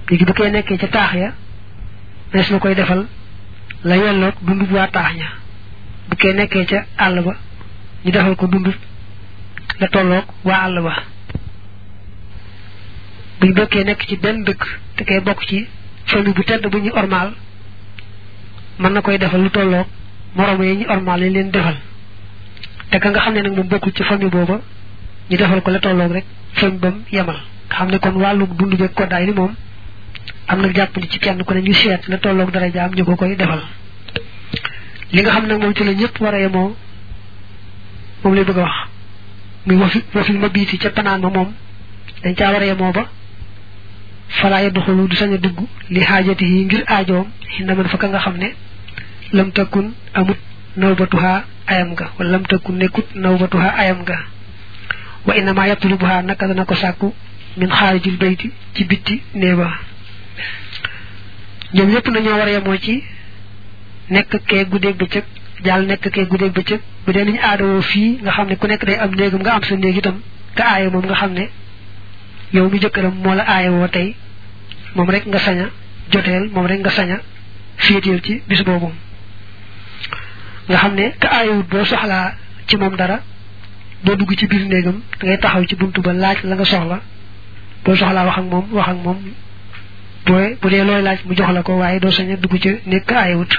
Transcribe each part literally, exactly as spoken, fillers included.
léegi bu koy nekkee ca taax ya des na koy defal la yelloog dundub waa taax ña bu koy nekkee ca àll ba ñu defal ko dundub la tolloog waa àll ba buñ bokkee nekk ci benn dëkk te koy bokk ci famille bu tedd bu ñu ormaal mën na koy defal lu tolloog moroom yi ñu ormaal lañ leen defal te ka nga xam ne nag moom bokkul ci famille booba ñu defal ko la tolloog rek famille bam yemal nga xam ne kon wàllu dund beeg koddaay li moom am na jàpp ni ci kenn ku ne ñu seet la tolloog dara jaam ñu ko koy defal li nga xam nag moom ci la ñëpp war a yemoo moom lay bëgg a wax muy wafi wafil ma biiti ca panaan ma moom dañ caa war a yemoo ba falaa yadxulu du sañ a dugg li xaajati yi ngir aajoom xinda man fa ka nga xam ne lam takkun amut nawbatuha ayam nga wala lam takkun nekkut nawbatuha ayam nga wa innama yatlubuha naka dana ko sàkku min xaarijil bayti ci bitti néeba ñoom ñëpp nañoo war a yemoo ci nekk kee guddeeg bëccëg jàll nekk kee guddeeg bëccëg bu dee niñu aadawoo fii nga xam ne ku nekk day am néegam nga am sa néeg itam ka aaye moom nga xam ne yow mi jëkkëram moo la aaye woo tey moom rek nga sañ a joteel moom rek nga sañ a féeteel ci bis boobu nga xam ne ka aayewut boo soxlaa ci moom dara doo dugg ci biir néegam da ngay taxaw ci buntu ba laaj la nga soxla boo soxlaa wax ak moom wax ak moom booy bu dee looy laaj mu jox la ko waaye doo sañ a dugg ci néeg ka aayewut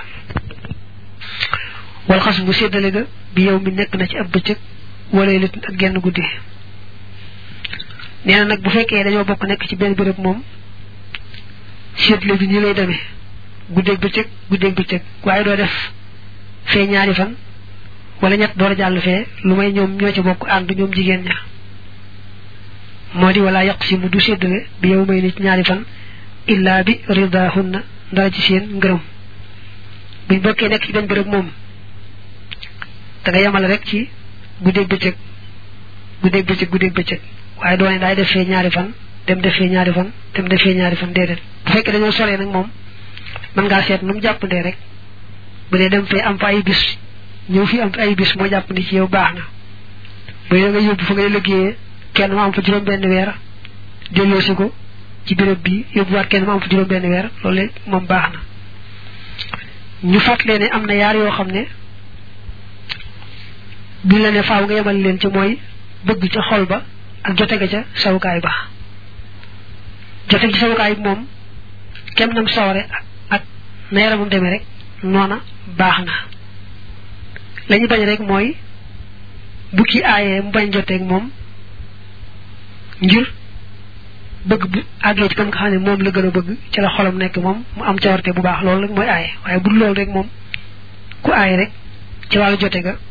wal xas bu séddale ga bi yow mi nekk na ci ab bëccëg wala lit ak genn guddi nee na nag bu fekkee dañoo bokk nekk ci benn béréb moom séddale bi nii lay demee guddeeg bëccëg guddeeg bëccëg waaye doo def fee ñaari fan wala ñett door a jàll fee lu may ñoom ñoo ci bokk ànd ñoom jigéen ña moo di wala yàq si mu du séddale bi yow may ni ci ñaari fan illa bi ridahunna ndara ci seen ngërëm buñ bokkee nekk ci benn béréb moom da nga yemale rek ci guddeeg bëccëg guddeeg bëccëg guddeeg bëccëg waaye doone daay def fee ñaari fan dem def fee ñaari fan dem def fee ñaari fan déedéet bu fekkee dañoo soree nag moom mën ngaa seet nu mu jàppandee rek bu dee dem fee am fa ay bis ñëw fi am fa ay bis moo jàppandi ci yow baax na bu dee nga yóbbu fa ngay liggéeyee kenn ma am fa juróom benn weer delloosi ko ci béréb bi yóbbuwaat kenn ma am fa juróom benn weer loolu moom baax na ñu fàttalee ne am na yaar yoo xam ne buñ la ne faaw nga yemal leen ci mooy bëgg ca xol ba ak jote ga ca sawukaay ba jote ci sawukaay bi moom kem nam saware ak na yaramam demee rek noona baax na la ñu bañ rek mooy bu ki aayee mu bañ joteeg moom ngir bëgg bu àggee ci kam nga xam ne moom la gën a bëgg ci la xolam nekk moom mu am cawarte bu baax loolu rek mooy aaye waaye bu loolu rek moom ku aaye rek ci wàllu jote ga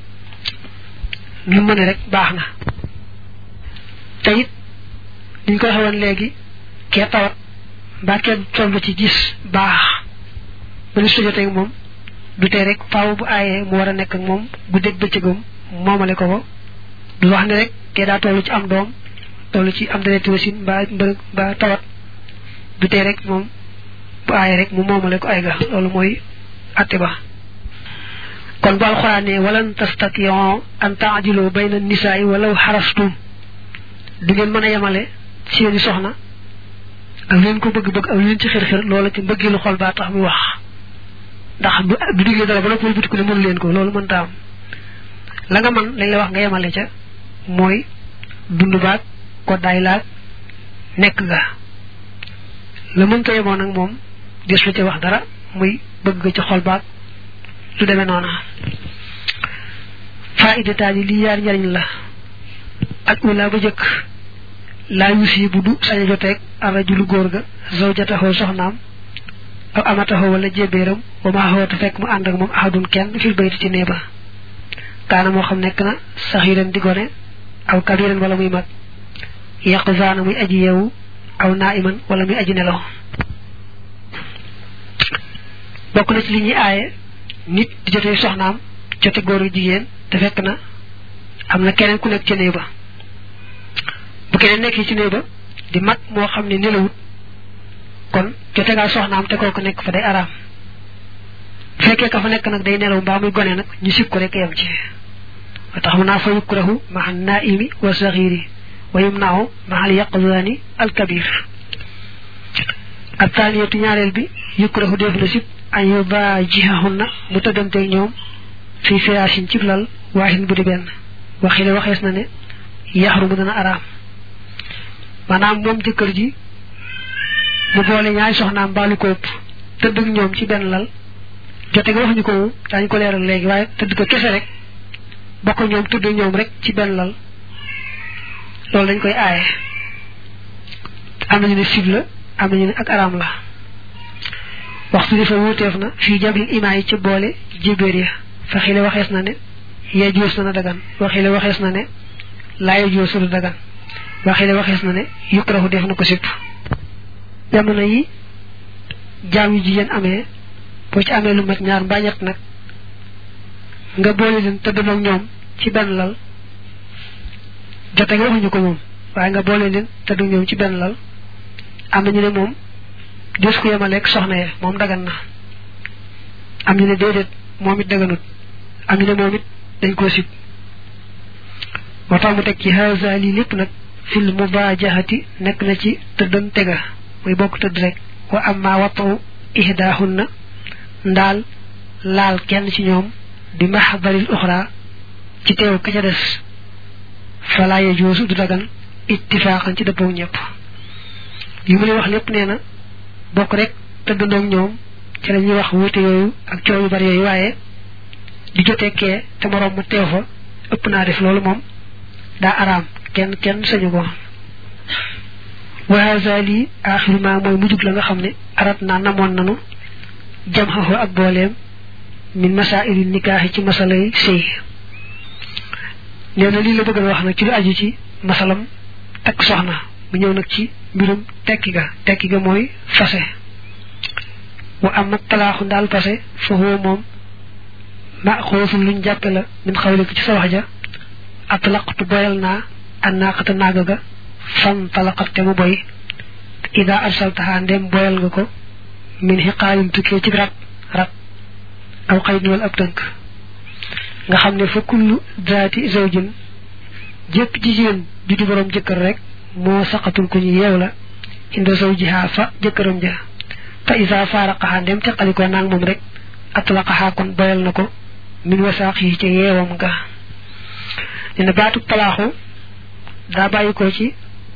ñu mën rek baax na te it niñ ko waxee woon léegi kee tawat mbaa kenn toll ci gis baax ba ni su joteeg moom du tee rek faaw bu aayee mu war a nekk ak moom guddeeg bëccëgam moomale ko ko du wax ne rek kee daa toll ci am doom toll ci am deret wasin mbaa mbërëg mbaa tawat du tee rek moom bu aayee rek mu moomale ko ay ga loolu mooy atte ba kon bu alxuraan ne walan tastatiyon an taadilu bayna nisaai walaw xarastum du ngeen mën a yemale seeni soxna ak leen ko bëgg-bëgg ak leen ci xër-xër loola ci mbëggeelu xol baa tax muy wax ndax du du digle dara ba noppal buti ko ne mënu leen ko loolu mënta am la nga mën lañ la wax nga yemale ca mooy dund baag koddaay laag nekk ga la mënta yemoo nag moom des lu ca wax dara muy bëgg ga ci xol baag lu demee noona faidataay yi lii yaar njariñ la ak ula ba jëkk laa yusi bu du sañ a joteeg arrajulu góor ga zawjataxoo soxnaam aw amataxoo wala jébéeram wa maa xoo te fekk mu ànd ak moom ahadun kenn fil bayti ci néeba kaana moo xam nekk na saxiiran di gone aw kabiran wala muy mag yaqzaana muy aji yeewu aw naiman wala muy aji nelaw bokk na ci li ñuy aaye nit di jotee soxnaam jote góor yu jigéen te fekk na am na keneen ku nekk ci néeg ba bu keneen nekkee ci néeg ba di mag moo xam ne nelawut kon jote ngaa soxnaam te kooku nekk fa day araam bu fekkee ka fa nekk nag day nelaw mbaa muy gone nag ñu sib ko rek yam ci wa tax mu naa fa yukrahu maxa naaimi wa saxiiri wa yumnaahu maxa al yaqzaani al kabir attaniyatu ñaarel bi yukrahu def na sip an yubajihunna mu tëddante ñoom fi firashin ci lal waahin bu di benn waxile waxees na ne yaxrumu dana araam maanaam moom jëkkër ji mu boole ñaari soxnaam baalu ko ëpp tëdd ak ñoom ci benn lal jote nga waxuñu ko daañu ko leeral léegi waaye tëdd ko kese rek bokk ñoom tëdd ñoom rek ci benn lal loolu dañ koy aaye am nañu ne sib la am nañu ne ak araam la waxtu di fa wuuteef na fii jabil imaa yi ci boole jébéer ya fa xile waxees na ne yee joos na na dagan waxile waxees na ne laaye joos na dagan waxile waxees na ne yukrahu def na ko sipp jamono yi jaam yu jigéen amee boo ci amee lu mat ñaar mbaa ñett nag nga boole leen tëdd ak ñoom ci benn lal jote nga waxuñu ko moom waaye nga boole leen tëdd ak ñoom ci benn lal am na ñu ne moom des ko yemaleeg soxna ya moom dagan na am ñu ne déedéet moom it daganut am ñu ne moom it dañ koo sib moo tax mu teg ci haza lii lépp nag fil mubajahati nekk na ci tëddan tega muy bokk tëdd rek wa amma wattu ihdahunna ndaal laal kenn ci ñoom bi mahdaril uxra ci teew ka ca des fala yajuusu du dagan ittifaqan ci dëppoo ñëpp li mu lay wax lépp nee na bokk rek tëddandoog ñoom ci la ñuy wax wuute yooyu ak coow yu bari yooyu waaye di joteekee te moroom ma teew fa ëpp naa def loolu moom daa araam kenn kenn sañu ko wa haza lii aaxiru ma mooy mujjug la nga xam ne arat naa namoon nanu jam xaxoo ak booleem min masaa'ili nikaaxi ci masalay sëy nee na lii la bëgg a wax nag ci lu aju ci masalam takk soxna mu ñëw nag ci mbirum tekki ga tekki ga mooy fase wa am nag talaaxu ndaal fase fa huwa moom ma xoosul luñ jàppe la min xawlika ci sa wax ja atlaqtu boyal naa annaqata naaga ga fan talaqat te mu boy ida arsaltaha ndem boyal nga ko min xiqaalin tukkee ci rat rat aw xëy niwal ab tënk nga xam ne fa kullu zaati zawjin jépp jigéen ju di borom jëkkër rek moo saqatul ku ñu yeew la inda zawjiha fa jëkkëram ja fa isa faaraqaha ndem teqalikoo naag moom rek atlaqaha kon boyal na ko min wasaaq yi ca yeewam ga dina baatu talaaxu daa bàyyi ko ci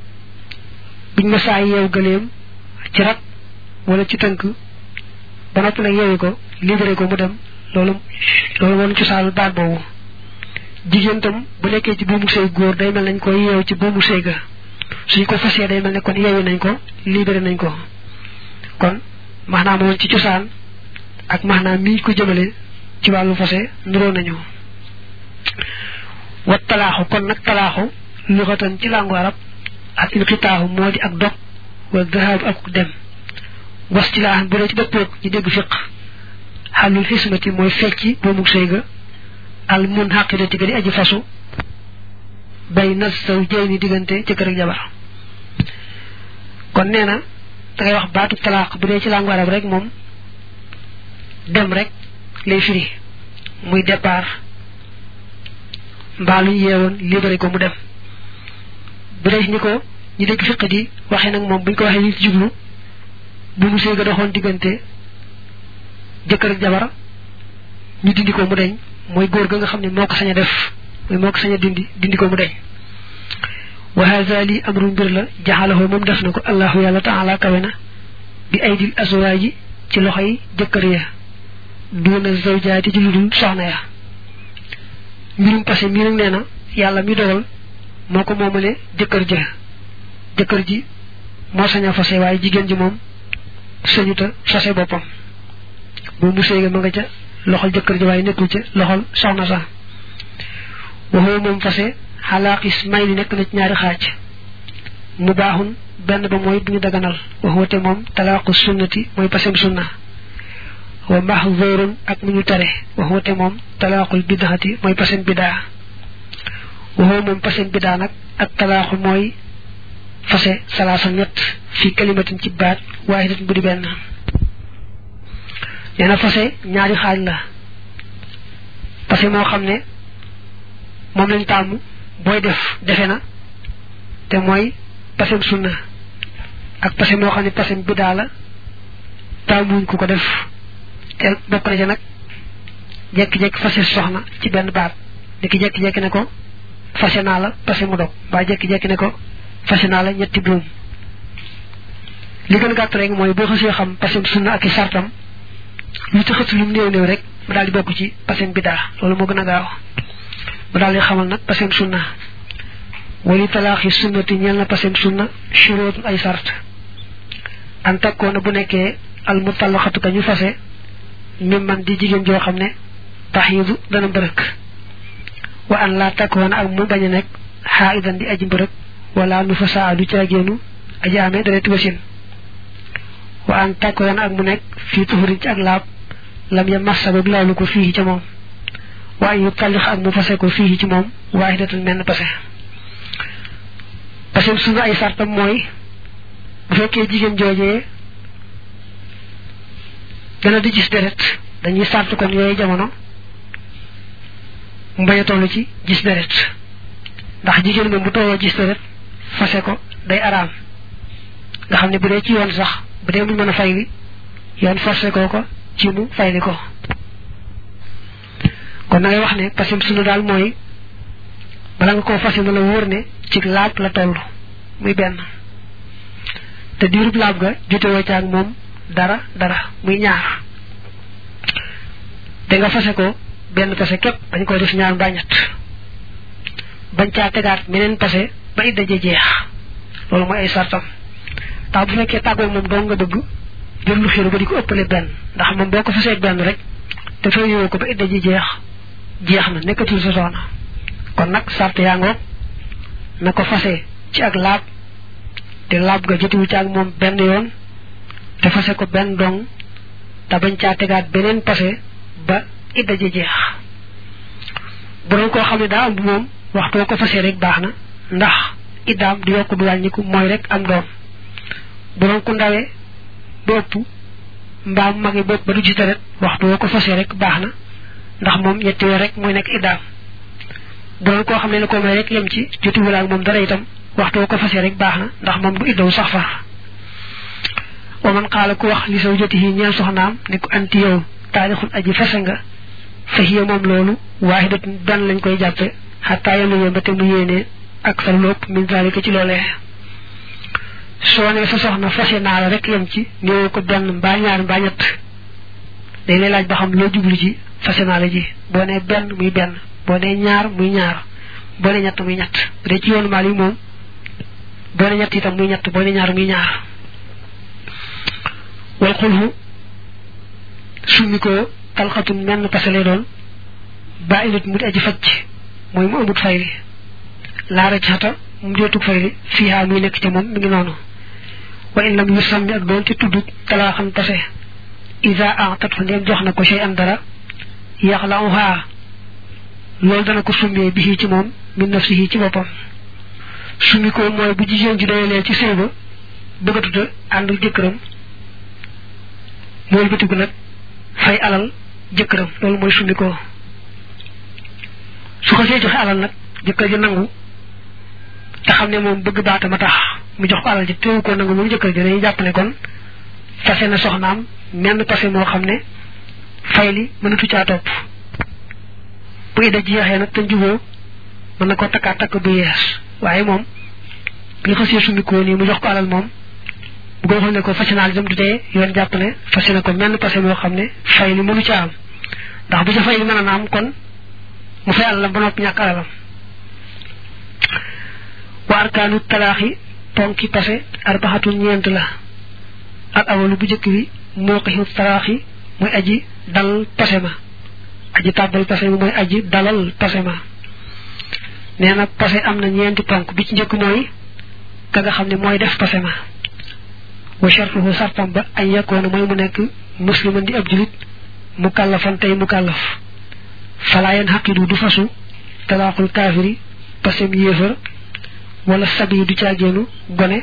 buñ ma saa yeew gëleem ci rat wala ci tënk ba noppi nag yeewi ko libéré ko mu dem loolu loolu woon ci saal baat boobu jigéen tam bu nekkee ci buumu sëy góor day mel nañ ko yeew ci buumu sëy ga suñ ko fasee day mel ne kon yeewi nañ ko libéré nañ ko kon maanaam woon ci cosaan ak maanaam mi ko jëmale ci wàllu fase nuroo nañu wa talaaxu kon nag talaaxu luxatan ci làngu arab ak inqitaaxu moo di ak dog wa dahaabu ak dem wastilaahan bu dee ci dëppoog ñu dégg fiq xalul xismati mooy fecci boomu sëy ga al mun xaqidati ga di aji fasu bay nas saw jëy ni diggante jëkkër ak jabar kon nee na dangay wax baatu talaax bu dee ci làngu arab rek moom dem rek lay firi muy départ mbaa luñ yeewoon libéré ko mu dem bu dee ni ko ñu dégg fiq di waxee nag moom buñ ko waxee ñu ci jublu bu mu sëy ga doxoon diggante jëkkër ak jabar ñu dindi ko mu deñ mooy góor ga nga xam ne moo ko sañ a def mooy moo ko sañ a dindi dindi ko mu deñ wa haza li amru mbir la jaxalahu moom def na ko allahu yàlla taala kawe na bi aydil azwaaji ci loxoy jëkkër ya duuna zawjaati ci lu dul soxna ya mbirum passé mii nag nee na yàlla mi dogal moo ko moomale jëkkër ja jëkkër ji moo sañ a fase waaye jigéen ji moom sañuta fase boppam bu mu séega ma nga ca loxol jëkkër ji waaye nekkul ca loxol soxna sax waxoo moom fase xalaaqis may li nekk na ci ñaari xaaj mu baaxun benn ba mooy bu ñu daganal waxoo te moom talaaqu sunnati mooy pasem sunna wa mahzurun ak mu ñu tere waxoo te moom talaaqul bidaxati mooy pasem bidaa waxoo moom pasem bidaa nag ak talaaxu mooy fase salaasa ñett fi kalimatin ci baat waahidatin bu di benn nee na fase ñaari xaaj la fase moo xam ne moom lañ tàmm booy def defe na te mooy pasem sunna ak pase moo xam ne pasem bidaa la taamuñ ku ko def te bokk na ci nag jekki-jekki fase soxna ci benn baat niki jekki-jekki ne ko fase naa la pase mu dog ba jekki-jekki ne ko fase naa la ñetti buum li gën gàtt rek mooy boo xasee xam pasem sunna ak i sartam lu ci xëtt lu mu néew néew rek mu daal di bokk ci pasem bidaa loolu moo gën a gaaw mu daal di xamal nag pasem sunna wali talaaxi sunnati ñeel na pasem sunna shuruutun ay sart an takkoona bu nekkee al mutallaxatu ka ñu fase mim man di jigéen joo xam ne taxiidu dana mbërëk wa an laa takkoona ak mu bañ a nekk xaa'idan di aji mbërëk wala nu fa saa du caagéenu aji amee dara tubasin wa an takkoona ak mu nekk fii tuxurin ci ak laab lam ya massa ba laalu ko fii ca moom wa an yu tallix ak mu fase ko fii ci moom waahidatan menn pase pasem sunna ay sartam mooy bu fekkee jigéen joojee dana di gis deret dañuy sart kon yooyu jamono mu bañ a toll ci gis deret ndax jigéen moom bu tolloo gis deret fase ko day araam nga xam ne bu dee ci yoon sax bu dee mu mën a fay li yoon forcé koo ko ci mu fay li ko kon na ngay wax ne pasem sunna daal mooy bala nga koo fase na la wóor ne ci laab la toll muy benn te diirub laab ga jotewoo caag moom dara dara muy ñaar da nga fase ko benn pase képp dañ koy def ñaar mbaa ñett bañ caa tegaat meneen pase ba idda ja jeex loolu mooy ay sartam tax bu fekkee tàggoo moom doo nga bëgg jël lu xiru ba di ko ëppale benn ndax moom boo ko fasee benn rek te fay yowoo ko ba idda ji jeex jeex na nekkatul sa soxna kon nag sart yaa ngoog na ko fase ci ak laab te laab ga jotiwu ci ak moom benn yoon te fase ko benn dong te bañ caa tegaat beneen pase ba idda ji jeex bu doon koo xam ne daa am bu moom waxtoo ko fase rek baax na ndax iddaam du yokk du wàññiku mooy rek am doom bu doon ku ndawee ba ëpp mbaa mu magi bopp ba du gis deret waxtoo ko fase rek baax na ndax moom ñetti weer rek mooy nekk iddaam bu doon koo xam ne la ko may rek yem ci jotiwul ak moom dara itam waxtoo ko fase rek baax na ndax moom du iddawu sax far wa man xaala ku wax li saw jotihi ñeel soxnaam ne ko anti yow taarixul aji fase nga fa hiya moom loolu waahidatun benn lañ koy jàppe xataa yàlla yéen ba te mu yéenee ak sa lépp min zalika ci loolee soo ne sa soxna fase naa la rek yem ci néew ko benn mbaa ñaar mbaa ñett day lay laaj ba xam loo jublu ci fase naa la ji boo ne benn muy benn boo ne ñaar muy ñaar boo ne ñett muy ñett bu dee ci yoonu maal yi moom boo ne ñett itam muy ñett boo ne ñaar muy ñaar wal xulhu summi ko talxatun menn pase lay doon ba ilut mu di aji facc mooy mu amut fayli laara ci xata mu jootug fayli fiihaa muy nekk ca moom mi ngi noonu wa in lam yu sàmmi ak doon ci tudd talaa xam pase isa atat fa ndéem jox na ko shay an dara yaxlauhaa loolu dana ko summee bi ci moom min nafsihi ci boppam summi ko mooy bu jigéen ji doyalee ci sëy ba bëggatuta àndul jëkkëram mooy bëtigu nag fay alal jëkkëram loolu mooy summi ko su ko see joxe alal nag jëkkër ji nangu te xam ne moom bëgg baata ma tax mu jox ko alal ji teewu ko nangu moom jëkkër ji dañuy jàpp ne kon fase na soxnaam menn pase moo xam ne fay li mënatu caa topp bu idda ji jeexee nag te njuboo mën na ko takkaat takk bu yees waaye moom bi nga xasee summi ko nii mu jox ko alal moom bu ko waxoon ne ko fase naa itam du tee yoon jàpp ne fase na ko menn pase moo xam ne fay li mënu caa am ndax bu ca fay li mën a na am kon mu fay alalam ba noppi ñàkk alalam wa arkaanu talaaxi ponki pase arbaxatu ñeent la al awalu bu njëkk bi mooqixu talaaxi muy aji dal pase ma aji tàbbal pase ma mooy aji dalal pase ma nee na pase am na ñeenti ponk bi ci njëkk mooy ka nga xam ne mooy def pase ma wa shartuhu sartam ba ay yakkoona mooy mu nekk musliman di ab julit mu kàllafan tey mu kàllaf falaayen xaqidu du fasu talaaxul kaafiri pasem yéefar wala sabi du caagéenu gone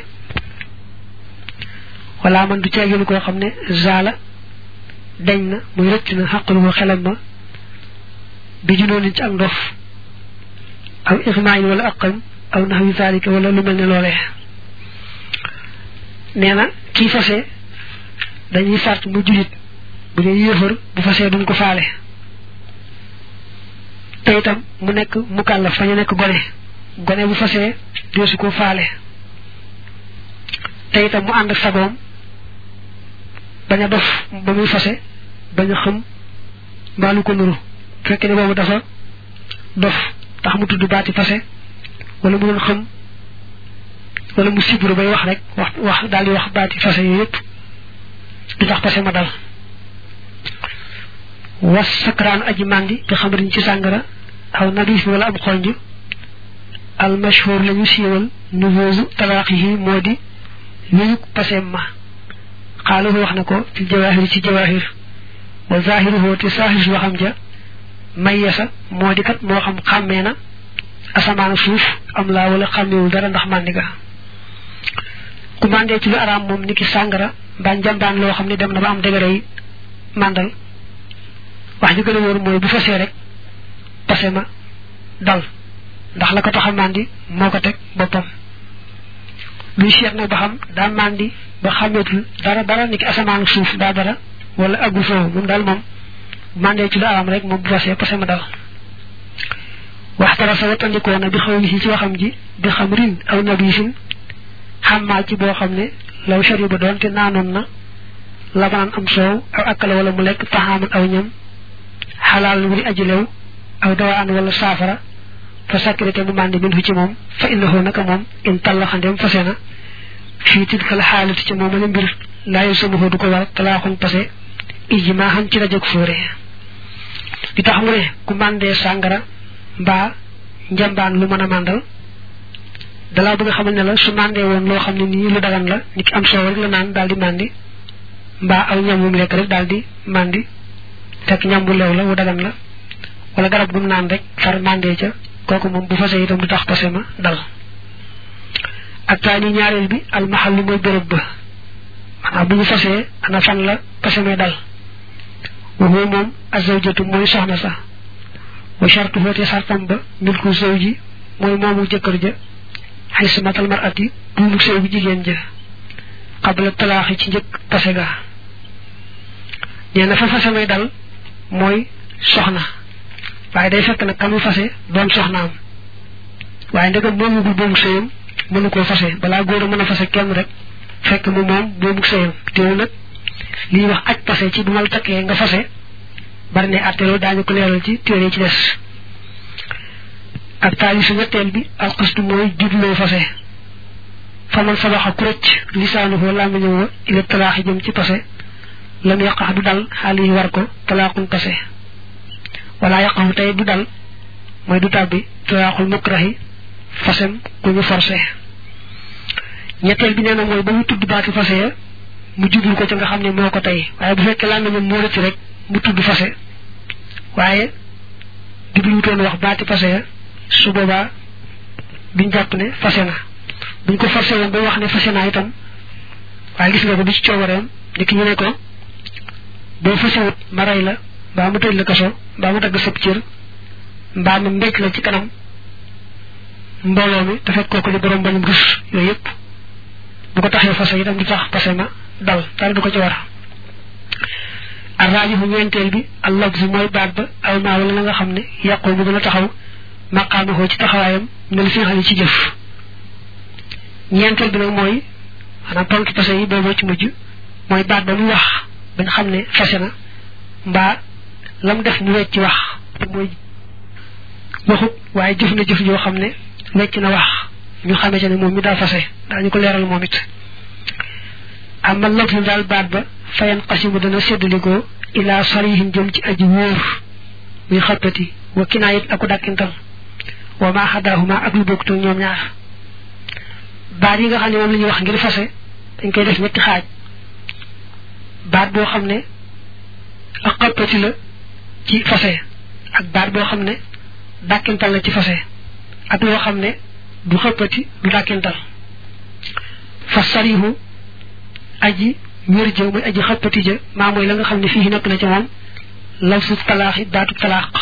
wala man du caagéenu koo xam ne zaala dañ na muy rëcc na xaqalu ko xelam ma bi junoonin ci ak ndof aw ixmaayin wala aqam aw naxwi zalika wala lu mel ne loolee nee na kii fase dañuy sart mu julit bu dee yéefar bu fasee duñ ko faale te itam mu nekk mukallaf fa ñu nekk gone gone bu fasee deesu ko faale te itam mu ànd ak sagoom bañ a dof ba muy fase bañ a xam mbaalu ko nuru fekk ne boobu dafa dof tax mu tudd baati fase wala mu doon xam wala mu sibru bay wax rek wax wax daal di wax baati fase yooyu yëpp du tax fase ma dal was sakraan aji mandi bi xamriñ ci sàngara aw nabis wala am xonj al mashhur lañu siiwal nuvuusu talaaqihi moo di wéyuk paseem ma xaaluhu wax na ko fi jawaahir ci jawaahir wa zahiruhu te saahir waxam ja mayyasa moo di kat moo xam xàmmee na asamaan suuf am laa wala xàmmewul dara ndax màndi ga ku màndee ci lu araam moom niki sàngara mbaa njambaan loo xam ne dem na ba am dëgëre yi màndal wax ji gën a wóor mooy bu fasee rek pase ma dal ndax la ko tax a màndi moo ko teg boppam luy seet nag ba xam daa màndi ba xàmmeetul dara dara niki asamaan suuf daa dara wala aggu foofu moom daal moom màndee ci lu araam rek moom bu fasee pase ma dal waxtara sa watandikoo na bi xaw ci waxam ji bi xam rin aw nabisin xammaa ci boo xam ne law shariba doon te naanoon na labanaan am soow aw akkala wala mu lekk taxaaman aw ñam xalaal wuri aji lew aw dawaan wala saafara fa sakkirite mu màndi min fu ci moom fa innahu naka moom in tallaxandem fase na fii tilkal xaalati ci moom la mbir laayu samaho du ko war talaaxuñ pase ijmaaxan ci rajog fóore di tax mu ne ku màndee sàngara mbaa njambaan lu mën a màndal dalaa bëgg a xamal ne la su màndee woon loo xam ne nii lu dagan la ni ki am soow rek la naan daal di màndi mbaa aw ñam wu mu lekk rek daal di màndi fekk ñam bu leew la wu dagan la wala garab gum naan rek far màndee ca kooku moom bu fase itam du tax pase ma dal ak taani ñaareel bi almahallu mooy béréb ba maanaam bu ñu fasee ana fan la pase may dal waxoo moom azawjatu mooy soxna sax wa shartu foote sartam ba milku zawji mooy moomu jëkkër ja xismatal mar'ati buumu sëy bu jigéen ja qabla talaaxi ci njëkk pase ga nee na fa fase may dal mooy soxna waaye day fekk nag kamu fase doon soxnaam waaye ndegam moomugul buumu sëyam mënu koo fase balaa góor a mën a fase kenn rek fekk mu moom buumu sëyam teewu nag li ñuy wax aj pase ci bu ma la takkee nga fase bari ne àtteeloo daañu ko leeral ci téere ci des ak taalisu ñetteel bi alqasdu mooy jubloo fase faman sabaxa ku rëcc lisaanuhu làmmiñam wa ila talaaxi jëm ci pase lam yaqax du dal xaali yi war ko talaaxun pase wala yaqaxu tey du dal mooy du tàbbi talaaxul mukrahi fasem ku ñu forcé ñetteel bi nee na mooy ba mu tudd baati fase ya mu jublu ko ca nga xam ne moo ko tey waaye bu fekkee làmmiñam moo rëcc rek mu tudd fase waaye jubluwutoon wax baati fase ya su boobaa duñ jàpp ne fase na buñ ko forcé woon ba wax ne fase naa itam waaye gis nga ko du ci coobareem ni ki ñu ne ko boo fasewut ma rey la mbaa mu tëj la kaso mbaa mu dagg sab cër mbaa mu mbéj la ci kanam mbooloo mi te fekk kooku di borom bañum rus yooyu yëpp bu ko taxee fase itam du tax fase ma dal dara du ko ci war arraajihu ñeenteel bi al lafzu mooy baat ba aw maa wala la nga xam ne yàqoo bu gën a taxaw maqaamahoo ci taxawaayam mel fi xali ci jëf ñeenteel bi nag mooy maanaam tontu fase yi booboo ci mujj mooy baat ba mu wax bañ xam ne fase na mbaa lam def mu wecc wax mooy waxut waaye jëf na jëf yoo xam ne wecc na wax ñu xamee ca ne moom mi daa fase daañu ko leeral moom it amma lafzu daal baat ba fayan qasimu dana séddalikoo ilaa sarihin jëm ci aji wóor muy xappati wa kinaayit aku dàkkintal wa maa xadaahuma ak lu bokkut ñoom ñaar baat yi nga xam ne moom la ñuy wax ngir fase dañ koy def ñetti xaaj baat boo xam ne ak xappati la ci fase ak baat boo xam ne dàkkintal la ci fase ak loo xam ne du xappati du dàkkintal fa sarihu aji wér jëw mooy aji xappati ja maa mooy la nga xam ne fii nekk na ci moom law su talaaxi baatu talaaq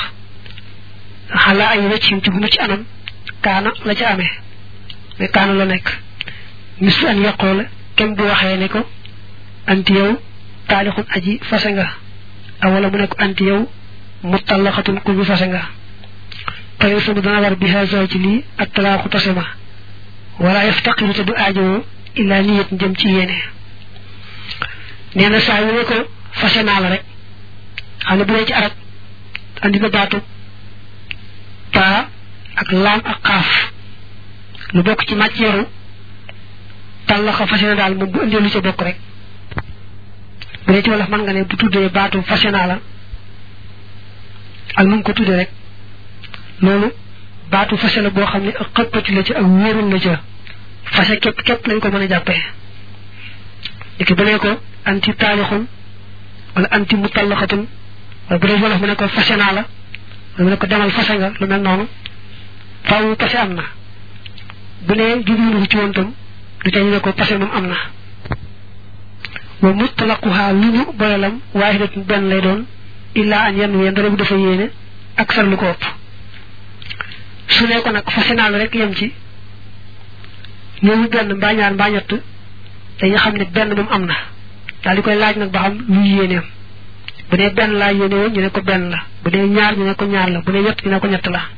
xalaa ay weccin ci bu mu ci anam kaana la ca amee mais kaana la nekk mis an yaqoo la kem bu waxee ne ko anti yow taalixun aji fase nga awala mu ne ko anti yow mutallaxatun ku ñu fase nga tayul sama dana war bi haza ci lii ak talaaxu tase ma wala yaftaqiru te du aajowoo illa niyat jëm ci yéene nee na saa yu ne ko fase naa la rek xam ne bu dee ci arab andi na baatu taa ak laam ak xaaf lu bokk ci matière tallaxa fase na daal moom bu indee lu ca bokk rek bu dee ci wolof mën nga ne bu tuddee baatu fase naa la ak nu mu ko tuddee rek loolu baatu fase la boo xam ne ak xëppati la ci ak wéerul la ca fase képp képp lañ ko mën a jàppee léegi bu ne ko anti taalixun wala anti mutallaxatun wala bu dee wolof mu ne ko fase naa la wala mu ne ko demal fase nga lu mel noonu faaw pase am na bu ne jubluwu ci woon tam du tey ñu ne ko pase moom am na wa mutlaquha lu ñu boyalam waahidatun benn lay doon illaa an yenn ween dara bu dafa yéene ak sar lu ko ëpp su ne ko nag fase naa la rek yem ci ñëwu benn mbaa ñaar mbaa ñett dañu xam ne benn moom am na daal di koy laaj nag ba xam lu yéeneem bu dee benn laa yéene woon ñu ne ko benn la bu dee ñaar ñu ne ko ñaar la bu dee ñett ñu ne ko ñett la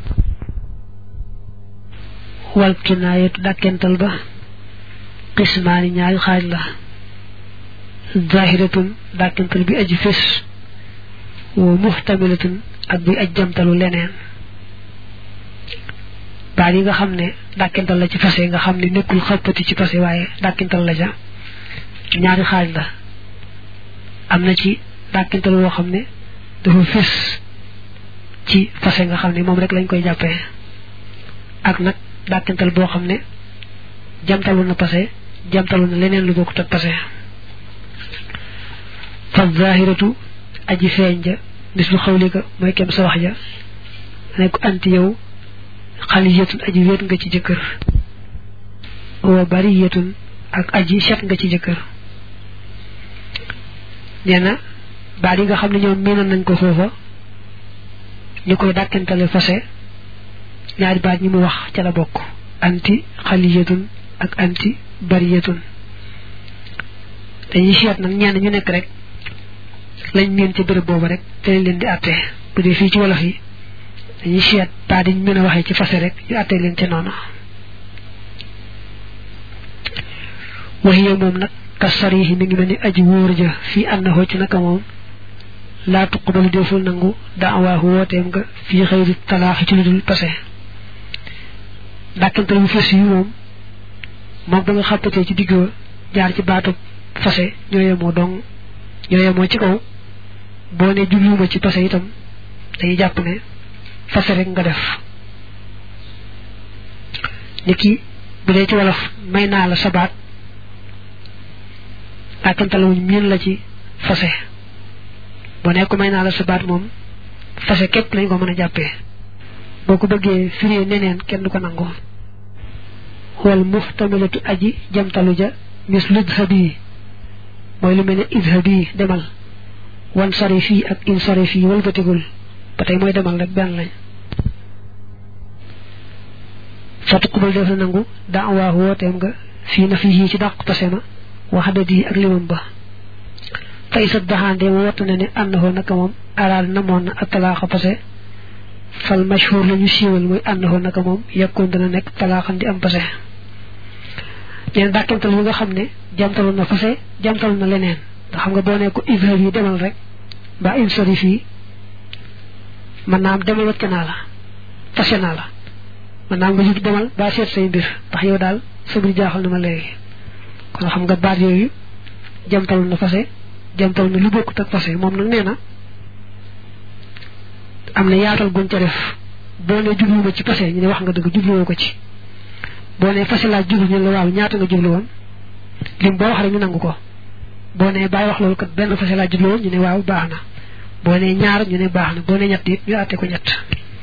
wal kinaayatu dàkkental ba qismaani ñaari xaaj la zahiratun dàkkental bi aji fés wa muhtamilatun ak bi aj jamtalu leneen baal yi nga xam ne dàkkental la ci fase nga xam ne nekkul xappati ci fase waaye dàkkental la ja ñaari xaaj la am na ci dàkkental woo xam ne dafa fés ci fase nga xam ne moom rek lañ koy jàppee ak nag dàkkental boo xam ne jamtalu na fase jamtalu na leneen lu bokkut ak fase fa zahiratu aji feeñ ja bis lu xawlika mooy kem sa wax ja ne ko anti yow xaliyatun aji wéet nga ci jëkkër wa bariyatun ak aji set nga ci jëkkër nee na baat yi nga xam ne ñoom miinoon nañ ko foofa ñu koy dàkkentale fase ñaari baat ñi mu wax ca la bokk anti xaliyatun ak anti bariyatun dañuy seet nag ñenn ñu nekk rek lañ miin ci bërëb boobu rek te leen di àtte bu dee fii ci wolof yi dañuy seet baat yi ñu mën a waxee ci fase rek ñu àtte leen ca noonu waxiye moom nag kas sarihi mi ngi mel ni aji wóor ja fii annahu ci naka moom laa tuqbalu deful nangu daawaahu wooteem nga fii xëyri talaaxi ci lu dul pase dàkkantal bu fes yi moom moom ba nga xàppatee ci digg jaar ci baatu fase ñoo yemoo dong ñoo yemoo ci kaw boo ne jubluwuma ci pase itam dañuy jàpp ne fase rek nga def ni ki bu dee ci wolof may naa la sabaat dàkkantal wuñ miin la ci fase boo nekk may naa la sabaat moom fase képp lañ ko mën a jàppee boo ko bëggee firee neneen kenn du ko nangu wal muhtamilatu aji jamtalu ja mis ludhabi mooy lu mel ne idhabi demal wan sari fii ak in sari fii walbatigul ba tey mooy demal rek benn lañ fatuqbal def na nangu daawaa wooteem nga fii na fii ci dàq pase ma waxdadi ak limam ba fay sa daxaande woote na ne ànnaxoo naka moom araal namoon na ak talaaxa pase fal mashhur la ñu siiwal mooy ànnaxoo naka moom yekkoon dana nekk talaaxan di am pase leen dàkkantal yi nga xam ne jamtalu na fase jamtalu na leneen nga xam nga boo ne ko idhab yi demal rek mbaa insarif yi mën naa am demal wacc naa la fase naa la mën naa am nga jug demal baa seet say mbir ndax yow daal sabri jaaxal na ma léegi kon xam nga baat yooyu jamtalu na fase jamtalu na lu bokkut ak fase moom nag nee na am na yaatal guñ ca def boo ne jubluwuma ci fase ñu ne wax nga dëgg jubluwoo ko ci boo ne fase laa jublu ñu la waaw ñaata nga jublu woon lim boo wax rek ñu nangu ko boo ne bàyyi wax loolu kat benn fase laa jublu woon ñu ne waaw baax na boo ne ñaar ñu ne baax na boo ne ñett it ñu àtte ko ñett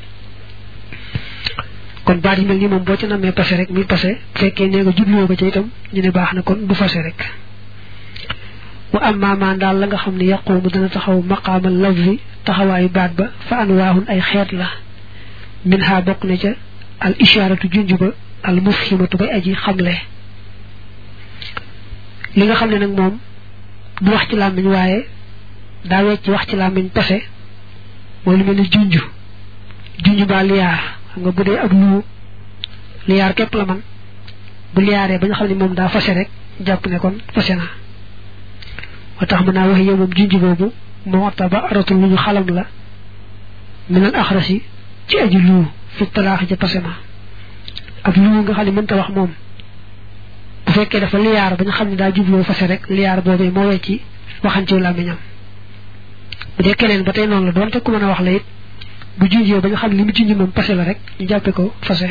kon baat yi mel nii moom boo ci namee pase rek muy pase bu fekkee nee nga jubluwoo ko ci itam ñu ne baax na kon du fase rek wa amma maan daal la nga xam ne yaqumu dana taxaw maqaamal lafzi taxawaayu baat ba fa anwaahun ay xeet la min ha bokk na ca al ishaaratu junj ba al mufhimatu bay aji xamle li nga xam ne nag moom du wax ci làmmiñ waaye daa wecc wax ci làmmiñ pase mooy lu mel ni junj junj ba liyaar xam nga bu dee ak lu liyaar képp la man bu liyaaree ba nga xam ne moom daa fase rek jàpp ne kon fase na moo tax mën naa wax yow moom junj boobu moo taba aratul lu ñu xalam la minal axrasi ci aji lu fi talaax ja pase ma ak lu nga xam ne mënta wax moom bu fekkee dafa liyaar ba nga xam ne daa jubloo fase rek liyaar boobee moo wecci waxan ci làmmiñam bu dee keneen ba tey noonu la doonte ku mën a wax la it bu junjee ba nga xam ne li mu junj moom pase la rek ñu jàppe ko fase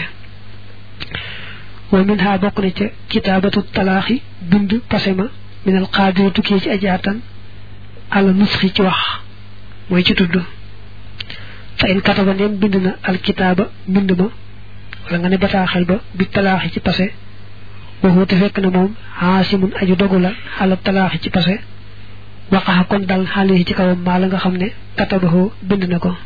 wa min ha bokk na ca kitaabatu talaaxi bind pase ma minal qaadiri tukkee ci ajaatan àlla nusxi ci wax mooy ci tudd fa in kataba ndeem bind na al kitaaba bind ma wala nga ne bataaxel ba bi talaaxi ci pase waxu te fekk na moom xaasimun aju dogu la xala talaaxi ci pase waqaxa kon dal xale yi ci kawam maa la nga xam ne katabahu bind na ko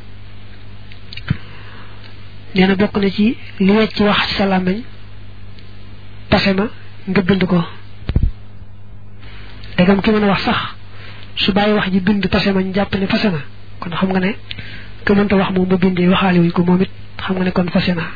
nee na bokk na ci li wecc ci wax ci sa làmmiñ pase ma nga bind ko dégam ki mën a wax sax su bàyyi wax ji bind pase ma ñu jàpp ne fase na kon xam nga ne ki mënta wax moom ba bindee waxaale wuñ ko moom it xam nga ne kon fase na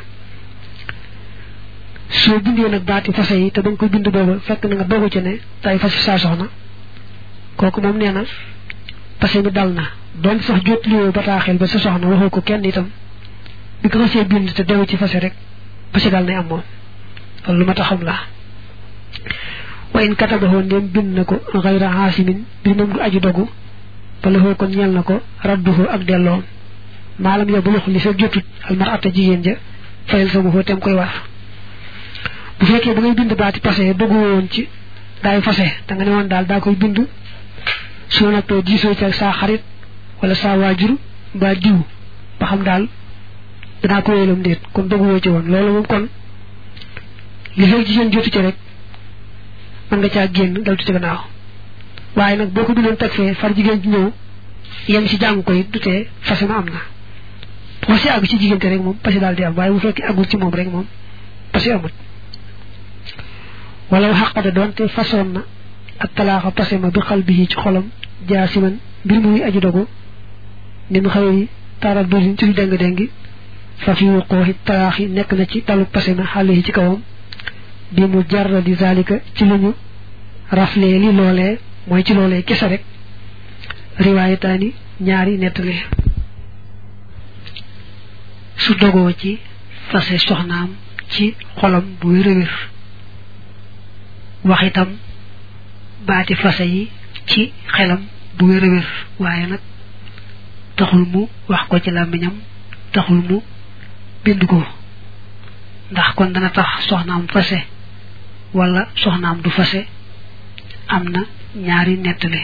soo bindee nag baati fase yi te ba nga koy bind booba fekk na nga dogu ci ne tay fase saa soxna kooku moom nee na pase mi dal na doon sax jot lioo bataaxel ba sa soxna waxoo ko kenn itam bi ko xasee bind te dewu ci fase rek pase dal nay am moom loolu lu ma taxam la wa in katabahu ndéem bind na ko xayra xaasimin bi moom du aju dogu bala xoo kon ñel na ko radduhu ak delloom maalam yow bu lox li fekk jotut almarata jigéen ja fayal sama foo tem koy war bu fekkee ba ngay bind baati pase dogu woon ci daay fase da nga ne woon daal daa koy bind soo nappee diisoo ci ak saa xarit wala saa waajur mbaa diw ba xam daal danaa ko wéelam déet kon dogu woo ci woon loolu moom kon li fekk jigéen jotu ci rek mën nga caa génn dal ci gannaaw waaye nag boo ko bindoon teg fee far jigéen ci ñëw yem si jàng koy du tee fase ma am na boo si àgg ci jigéen te rek moom pase daal di am waaye bu fekkee àggul ci moom rek moom pase amut wala xaqada doonte façon na ak talaaxa pase ma bi xal bi ci xolam jaasiman mbir muy aju dogu ni mu xëy taaral doorin ci lu déng déngi fa fi wuqooxi talaax yi nekk na ci dalu pase ma xale yi ci kawam bi mu jarra di zalika ci lu ñu raflee li loolee mooy ci loolee kese rek riwaayataani ñaari nettali su dogoo ci fase soxnaam ci xolam bu wér-wér wax itam baati fase yi ci xelam bu wér-wér waaye nag taxul mu wax ko ci làmmiñam taxul mu bind ko ndax kon dana tax soxnaam fase wala soxnaam du fase am na ñaari nettali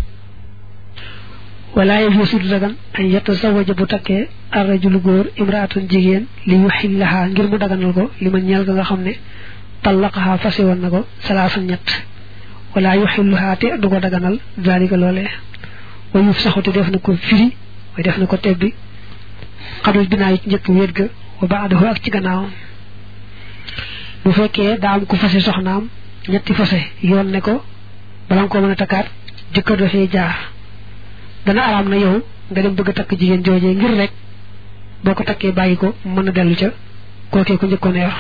wala yajuusu du dagan an yatazawaja bu takkee arrajulu góor imraatan jigéen li yuxillaha ngir mu daganal ko li ma ñeel ga nga xam ne tallaqaha fase woon na ko salaasan ñett wala yuxilluha te du ko daganal zalika loolee wa yuf saxuti def na ko firi way def na ko tebbi xadul binaa yi ci njëkk wéet ga wa baadahu ak ci gannaawam bu fekkee daa am ko fase soxnaam ñetti fase yoon ne ko bala nga ko mën a takkaat jëkkër dafay jaar dana araam na yow nga dem bëgg a takk jigéen joojee ngir rek boo ko takkee bàyyi ko mën a dellu ca kookee ko njëkkoon a yor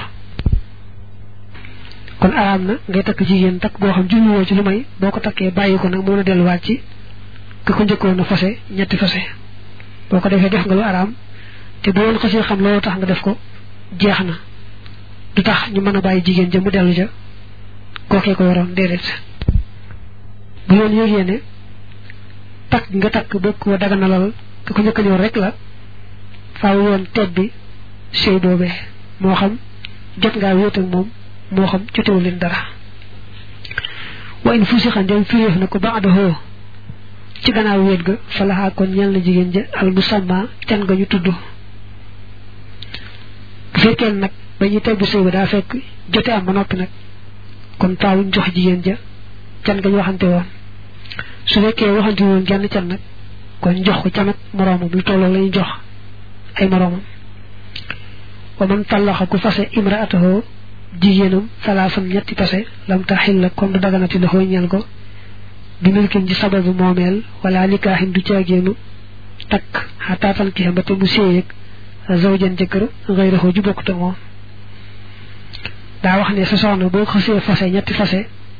kon araam na ngay takk jigéen takk goo xam jubluwoo ci lu may boo ko takkee bàyyi ko nag mën a delluwaat ci ka ko njëkkoon a fase ñetti fase boo ko defee def nga lu araam te boo woon xasee xam loolu tax nga def ko jeex na du tax ñu mën a bàyyi jigéen ja mu dellu ja kookee ko waroon déedéet bu yoon yëgee ne takk nga takk bëgg ko daganalal ka ko njëkk a ñëw rek la faaw yoon teeb bi sëy boobee moo xam jot ngaa wéet ak moom moo xam jotewu leen dara wa in fusi xan dem firéef na ko ba adahoo ci gannaaw wéet ga falaxaa kon ñeel na jigéen ja al musamma can nga ñu tudd bu fekkee nag ba ñuy teeb bi sëy ba daa fekk jote am ba noppi nag kon faawuñ jox jigéen ja can nga ñu waxante woon su fekkee waxante woon genn can nag kon jox ko can ak moroomam lu tolloo lañu jox ay moroomam wa man tallaxa ku fase imraatahu jigéenam salaasam ñetti pase lam taxil la kon du daganati la xooy ñeel ko bi milkin ci sababu moomeel wala nikaahin du caageenu takk xataa tankiha ba te mu séyeeg zawjan jëkkër xëyraxoo ju bokkut ak moom daa wax ne sa soxna boo xasee fase ñetti fase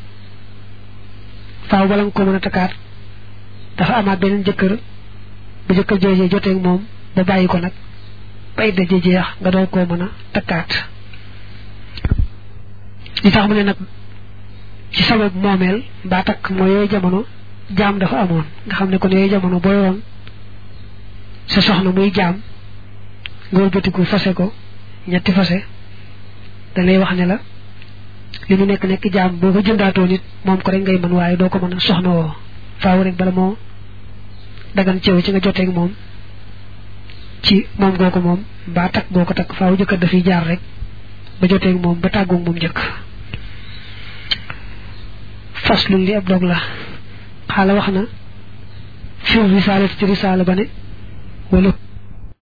faaw bala nga ko mën a takkaat dafa amaat beneen jëkkër ba jëkkër joojee joteeg moom ba bàyyi ko nag ba idda ji jeex nga doon koo mën a takkaat li tax mu ne nag ci sabab moomeel mbaa takk mooy yooyu jamono jaam dafa amoon nga xam ne kon yooyu jamono boo yoroon sa soxna muy jaam nga wëlbatiku fase ko ñetti fase da lay wax ne la li mu nekk nekk jaam boo ko jëndaatoo nit moom ko rek ngay mën waaye doo ko mën a soxna woo faaw rek bala moo dagan ceew ci nga joteeg moom ci moom goo ko moom mbaa takk boo ko takk faaw jëkkër dafiy jaar rek ba joteeg moom ba tàggoog moom njëkk faslun li ab dog la xaala wax na fi risaala ci risaala ba ne wala